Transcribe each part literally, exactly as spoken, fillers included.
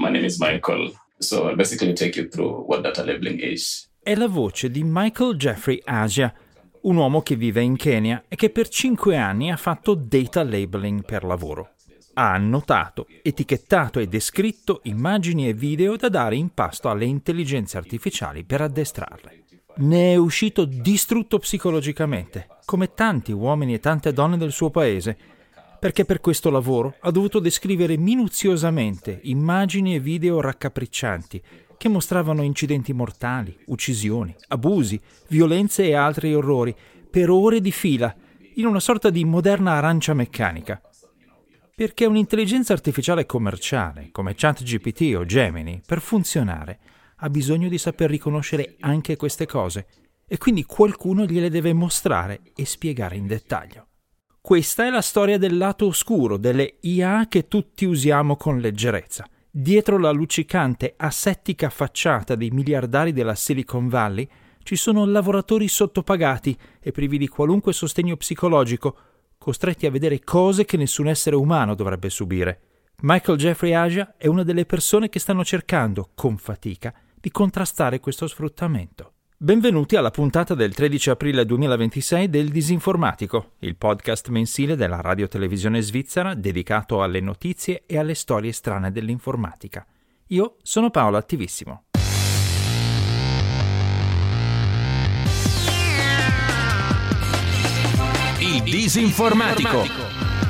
my name is Michael. So I'll basically take you through what data labeling is. È la voce di Michael Jeffrey Asia, un uomo che vive in Kenya e che per cinque anni ha fatto data labeling per lavoro. Ha annotato, etichettato e descritto immagini e video da dare in pasto alle intelligenze artificiali per addestrarle. Ne è uscito distrutto psicologicamente, come tanti uomini e tante donne del suo paese, perché per questo lavoro ha dovuto descrivere minuziosamente immagini e video raccapriccianti che mostravano incidenti mortali, uccisioni, abusi, violenze e altri orrori per ore di fila, in una sorta di moderna arancia meccanica. Perché un'intelligenza artificiale commerciale, come ChatGPT o Gemini, per funzionare, ha bisogno di saper riconoscere anche queste cose, e quindi qualcuno gliele deve mostrare e spiegare in dettaglio. Questa è la storia del lato oscuro delle I A che tutti usiamo con leggerezza. Dietro la luccicante asettica facciata dei miliardari della Silicon Valley ci sono lavoratori sottopagati e privi di qualunque sostegno psicologico, costretti a vedere cose che nessun essere umano dovrebbe subire. Michael Jeffrey Asia è una delle persone che stanno cercando, con fatica, di contrastare questo sfruttamento. Benvenuti alla puntata del tredici aprile duemilaventisei del Disinformatico, il podcast mensile della radio-televisione svizzera dedicato alle notizie e alle storie strane dell'informatica. Io sono Paolo Attivissimo. Il Disinformatico.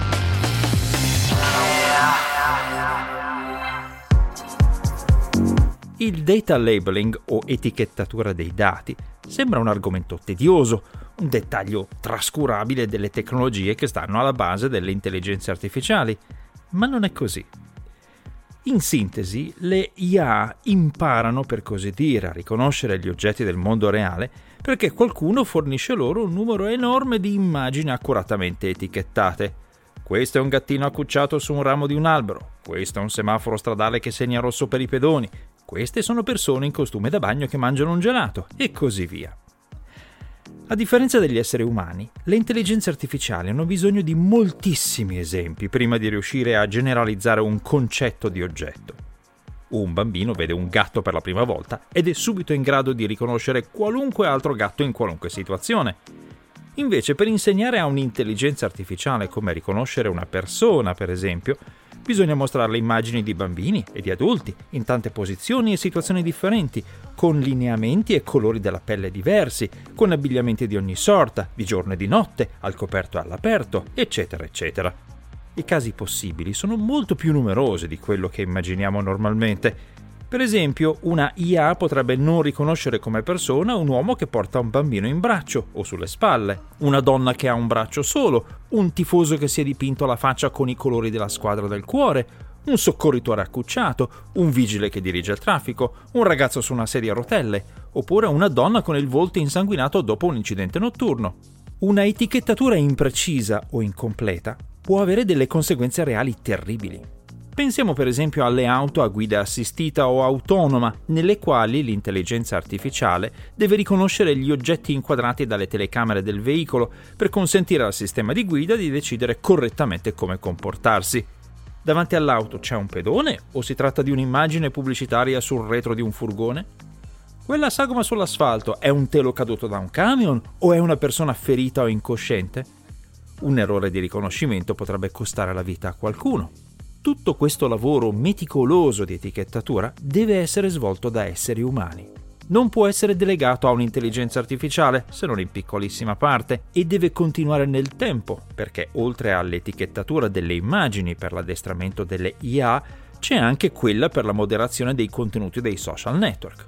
Il data labeling o etichettatura dei dati sembra un argomento tedioso, un dettaglio trascurabile delle tecnologie che stanno alla base delle intelligenze artificiali, ma non è così. In sintesi, le I A imparano, per così dire, a riconoscere gli oggetti del mondo reale perché qualcuno fornisce loro un numero enorme di immagini accuratamente etichettate. Questo è un gattino accucciato su un ramo di un albero, questo è un semaforo stradale che segna rosso per i pedoni, queste sono persone in costume da bagno che mangiano un gelato, e così via. A differenza degli esseri umani, le intelligenze artificiali hanno bisogno di moltissimi esempi prima di riuscire a generalizzare un concetto di oggetto. Un bambino vede un gatto per la prima volta ed è subito in grado di riconoscere qualunque altro gatto in qualunque situazione. Invece, per insegnare a un'intelligenza artificiale come riconoscere una persona, per esempio, bisogna mostrarle immagini di bambini e di adulti, in tante posizioni e situazioni differenti, con lineamenti e colori della pelle diversi, con abbigliamenti di ogni sorta, di giorno e di notte, al coperto e all'aperto, eccetera, eccetera. I casi possibili sono molto più numerosi di quello che immaginiamo normalmente. Per esempio, una I A potrebbe non riconoscere come persona un uomo che porta un bambino in braccio o sulle spalle, una donna che ha un braccio solo, un tifoso che si è dipinto la faccia con i colori della squadra del cuore, un soccorritore accucciato, un vigile che dirige il traffico, un ragazzo su una sedia a rotelle, oppure una donna con il volto insanguinato dopo un incidente notturno. Una etichettatura imprecisa o incompleta può avere delle conseguenze reali terribili. Pensiamo per esempio alle auto a guida assistita o autonoma, nelle quali l'intelligenza artificiale deve riconoscere gli oggetti inquadrati dalle telecamere del veicolo per consentire al sistema di guida di decidere correttamente come comportarsi. Davanti all'auto c'è un pedone o si tratta di un'immagine pubblicitaria sul retro di un furgone? Quella sagoma sull'asfalto è un telo caduto da un camion o è una persona ferita o incosciente? Un errore di riconoscimento potrebbe costare la vita a qualcuno. Tutto questo lavoro meticoloso di etichettatura deve essere svolto da esseri umani. Non può essere delegato a un'intelligenza artificiale, se non in piccolissima parte, e deve continuare nel tempo, perché oltre all'etichettatura delle immagini per l'addestramento delle I A, c'è anche quella per la moderazione dei contenuti dei social network.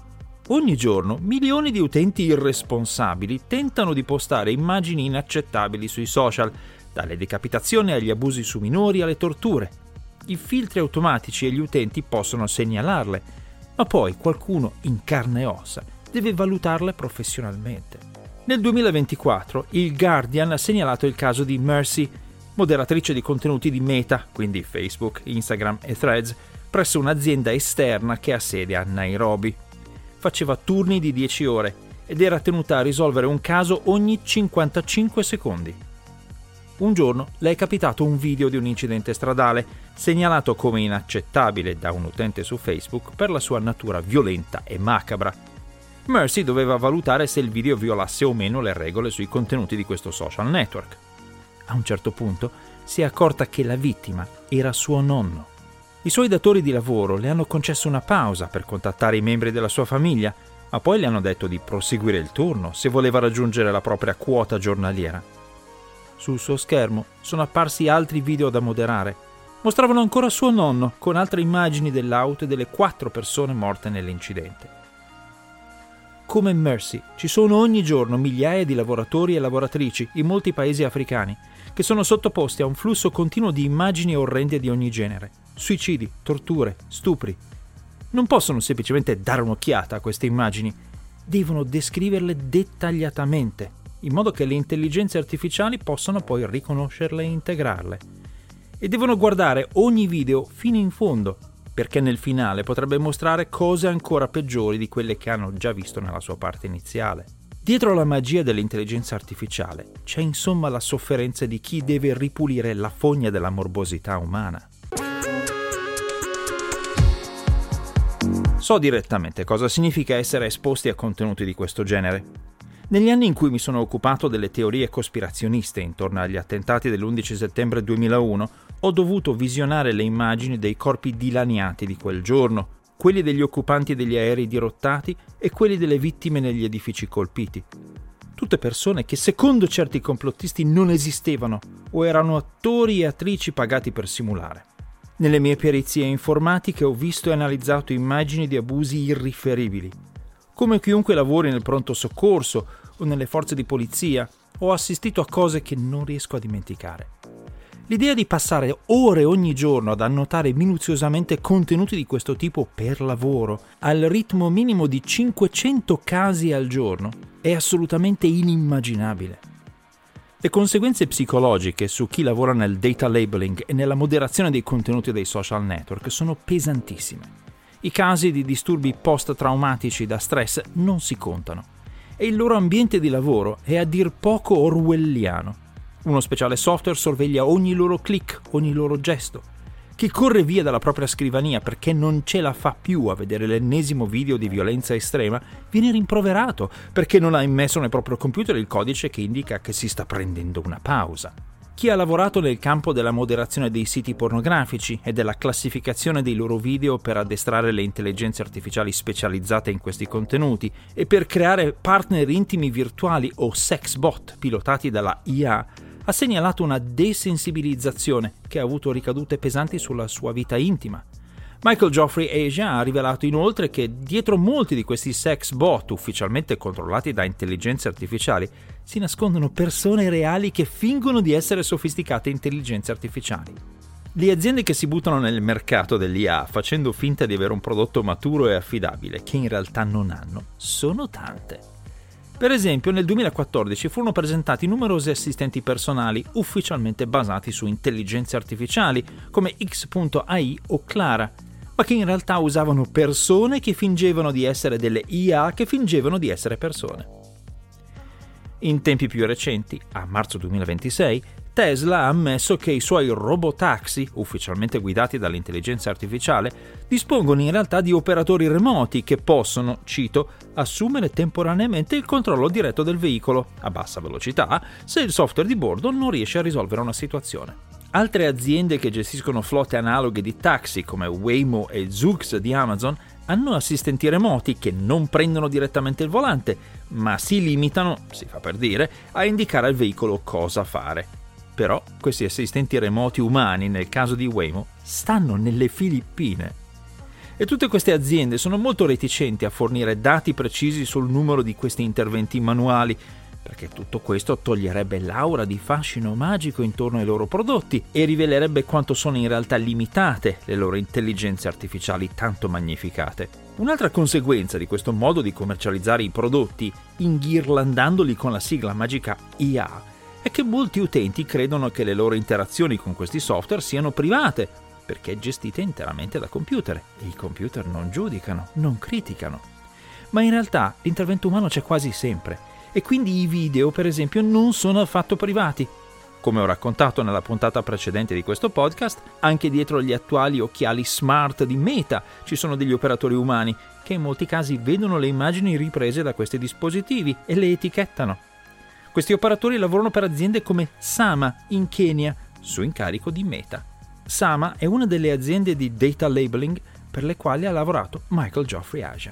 Ogni giorno milioni di utenti irresponsabili tentano di postare immagini inaccettabili sui social, dalle decapitazioni agli abusi su minori alle torture. I filtri automatici e gli utenti possono segnalarle, ma poi qualcuno in carne e ossa deve valutarle professionalmente. Nel duemilaventiquattro il Guardian ha segnalato il caso di Mercy, moderatrice di contenuti di Meta, quindi Facebook, Instagram e Threads, presso un'azienda esterna che ha sede a Nairobi. Faceva turni di dieci ore ed era tenuta a risolvere un caso ogni cinquantacinque secondi. Un giorno le è capitato un video di un incidente stradale, segnalato come inaccettabile da un utente su Facebook per la sua natura violenta e macabra. Mercy doveva valutare se il video violasse o meno le regole sui contenuti di questo social network. A un certo punto si è accorta che la vittima era suo nonno. I suoi datori di lavoro le hanno concesso una pausa per contattare i membri della sua famiglia, ma poi le hanno detto di proseguire il turno se voleva raggiungere la propria quota giornaliera. Sul suo schermo sono apparsi altri video da moderare. Mostravano ancora suo nonno con altre immagini dell'auto e delle quattro persone morte nell'incidente. Come Mercy, ci sono ogni giorno migliaia di lavoratori e lavoratrici in molti paesi africani che sono sottoposti a un flusso continuo di immagini orrende di ogni genere: suicidi, torture, stupri. Non possono semplicemente dare un'occhiata a queste immagini, devono descriverle dettagliatamente, in modo che le intelligenze artificiali possano poi riconoscerle e integrarle. E devono guardare ogni video fino in fondo, perché nel finale potrebbe mostrare cose ancora peggiori di quelle che hanno già visto nella sua parte iniziale. Dietro la magia dell'intelligenza artificiale c'è insomma la sofferenza di chi deve ripulire la fogna della morbosità umana. So direttamente cosa significa essere esposti a contenuti di questo genere. Negli anni in cui mi sono occupato delle teorie cospirazioniste intorno agli attentati dell'undici settembre duemilauno, ho dovuto visionare le immagini dei corpi dilaniati di quel giorno, quelli degli occupanti degli aerei dirottati e quelli delle vittime negli edifici colpiti. Tutte persone che secondo certi complottisti non esistevano o erano attori e attrici pagati per simulare. Nelle mie perizie informatiche ho visto e analizzato immagini di abusi irriferibili. Come chiunque lavori nel pronto soccorso o nelle forze di polizia, ho assistito a cose che non riesco a dimenticare. L'idea di passare ore ogni giorno ad annotare minuziosamente contenuti di questo tipo per lavoro, al ritmo minimo di cinquecento casi al giorno, è assolutamente inimmaginabile. Le conseguenze psicologiche su chi lavora nel data labeling e nella moderazione dei contenuti dei social network sono pesantissime. I casi di disturbi post-traumatici da stress non si contano e il loro ambiente di lavoro è a dir poco orwelliano. Uno speciale software sorveglia ogni loro click, ogni loro gesto. Chi corre via dalla propria scrivania perché non ce la fa più a vedere l'ennesimo video di violenza estrema viene rimproverato perché non ha immesso nel proprio computer il codice che indica che si sta prendendo una pausa. Chi ha lavorato nel campo della moderazione dei siti pornografici e della classificazione dei loro video per addestrare le intelligenze artificiali specializzate in questi contenuti e per creare partner intimi virtuali o sex bot pilotati dalla I A ha segnalato una desensibilizzazione che ha avuto ricadute pesanti sulla sua vita intima. Michael Geoffrey Asia ha rivelato inoltre che dietro molti di questi sex bot ufficialmente controllati da intelligenze artificiali si nascondono persone reali che fingono di essere sofisticate intelligenze artificiali. Le aziende che si buttano nel mercato dell'I A facendo finta di avere un prodotto maturo e affidabile che in realtà non hanno sono tante. Per esempio, nel duemilaquattordici furono presentati numerosi assistenti personali ufficialmente basati su intelligenze artificiali come X punto A I o Clara, ma che in realtà usavano persone che fingevano di essere delle I A che fingevano di essere persone. In tempi più recenti, a marzo duemilaventisei, Tesla ha ammesso che i suoi robotaxi, ufficialmente guidati dall'intelligenza artificiale, dispongono in realtà di operatori remoti che possono, cito, assumere temporaneamente il controllo diretto del veicolo a bassa velocità se il software di bordo non riesce a risolvere una situazione. Altre aziende che gestiscono flotte analoghe di taxi come Waymo e Zoox di Amazon hanno assistenti remoti che non prendono direttamente il volante, ma si limitano, si fa per dire, a indicare al veicolo cosa fare. Però questi assistenti remoti umani, nel caso di Waymo, stanno nelle Filippine. E tutte queste aziende sono molto reticenti a fornire dati precisi sul numero di questi interventi manuali, perché tutto questo toglierebbe l'aura di fascino magico intorno ai loro prodotti e rivelerebbe quanto sono in realtà limitate le loro intelligenze artificiali tanto magnificate. Un'altra conseguenza di questo modo di commercializzare i prodotti, inghirlandandoli con la sigla magica I A, è che molti utenti credono che le loro interazioni con questi software siano private, perché gestite interamente da computer, e i computer non giudicano, non criticano. Ma in realtà l'intervento umano c'è quasi sempre, e quindi i video, per esempio, non sono affatto privati. Come ho raccontato nella puntata precedente di questo podcast, anche dietro gli attuali occhiali smart di Meta ci sono degli operatori umani che in molti casi vedono le immagini riprese da questi dispositivi e le etichettano. Questi operatori lavorano per aziende come Sama in Kenya, su incarico di Meta. Sama è una delle aziende di data labeling per le quali ha lavorato Michael Geoffrey Aja.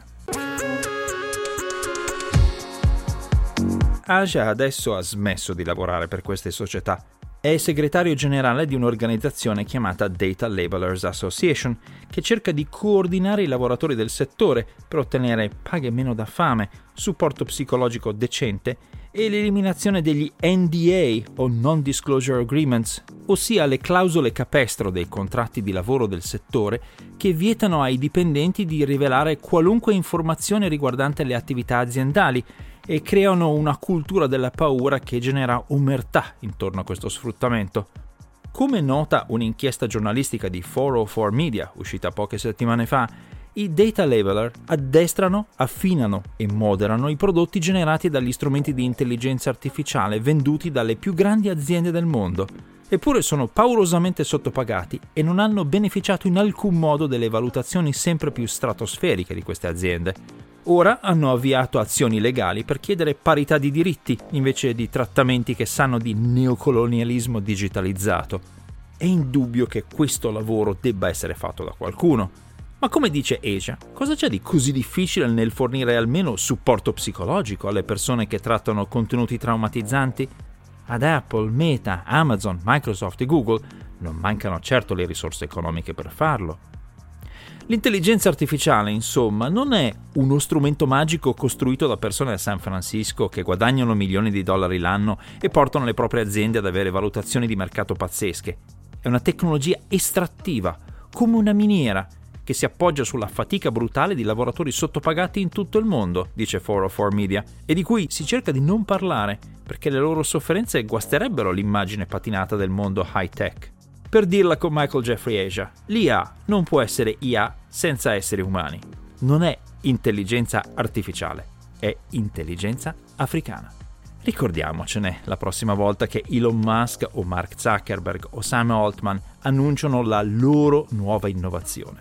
Aja adesso ha smesso di lavorare per queste società. È segretario generale di un'organizzazione chiamata Data Labelers Association, che cerca di coordinare i lavoratori del settore per ottenere paghe meno da fame, supporto psicologico decente e l'eliminazione degli N D A o Non-Disclosure Agreements, ossia le clausole capestro dei contratti di lavoro del settore che vietano ai dipendenti di rivelare qualunque informazione riguardante le attività aziendali e creano una cultura della paura che genera omertà intorno a questo sfruttamento. Come nota un'inchiesta giornalistica di quattrocentoquattro Media, uscita poche settimane fa, i data labeler addestrano, affinano e moderano i prodotti generati dagli strumenti di intelligenza artificiale venduti dalle più grandi aziende del mondo. Eppure sono paurosamente sottopagati e non hanno beneficiato in alcun modo delle valutazioni sempre più stratosferiche di queste aziende. Ora hanno avviato azioni legali per chiedere parità di diritti invece di trattamenti che sanno di neocolonialismo digitalizzato. È indubbio che questo lavoro debba essere fatto da qualcuno. Ma come dice Aja, cosa c'è di così difficile nel fornire almeno supporto psicologico alle persone che trattano contenuti traumatizzanti? Ad Apple, Meta, Amazon, Microsoft e Google non mancano certo le risorse economiche per farlo. L'intelligenza artificiale, insomma, non è uno strumento magico costruito da persone a San Francisco che guadagnano milioni di dollari l'anno e portano le proprie aziende ad avere valutazioni di mercato pazzesche. È una tecnologia estrattiva, come una miniera, che si appoggia sulla fatica brutale di lavoratori sottopagati in tutto il mondo, dice quattrocentoquattro Media, e di cui si cerca di non parlare, perché le loro sofferenze guasterebbero l'immagine patinata del mondo high-tech. Per dirla con Michael Geoffrey Aja, l'I A non può essere I A senza esseri umani. Non è intelligenza artificiale, è intelligenza africana. Ricordiamocene la prossima volta che Elon Musk o Mark Zuckerberg o Sam Altman annunciano la loro nuova innovazione.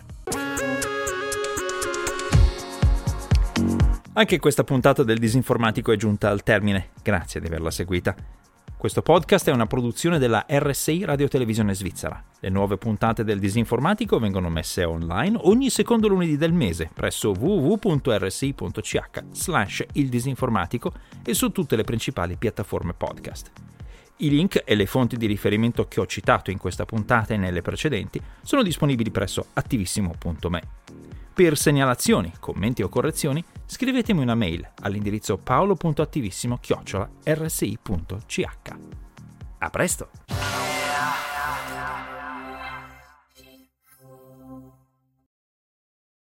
Anche questa puntata del Disinformatico è giunta al termine. Grazie di averla seguita. Questo podcast è una produzione della R S I Radio Televisione Svizzera. Le nuove puntate del Disinformatico vengono messe online ogni secondo lunedì del mese presso w w w punto r s i punto c h slash il disinformatico e su tutte le principali piattaforme podcast. I link e le fonti di riferimento che ho citato in questa puntata e nelle precedenti sono disponibili presso attivissimo punto me. Per segnalazioni, commenti o correzioni, scrivetemi una mail all'indirizzo paolo punto attivissimo chiocciola r s i punto c h. A presto!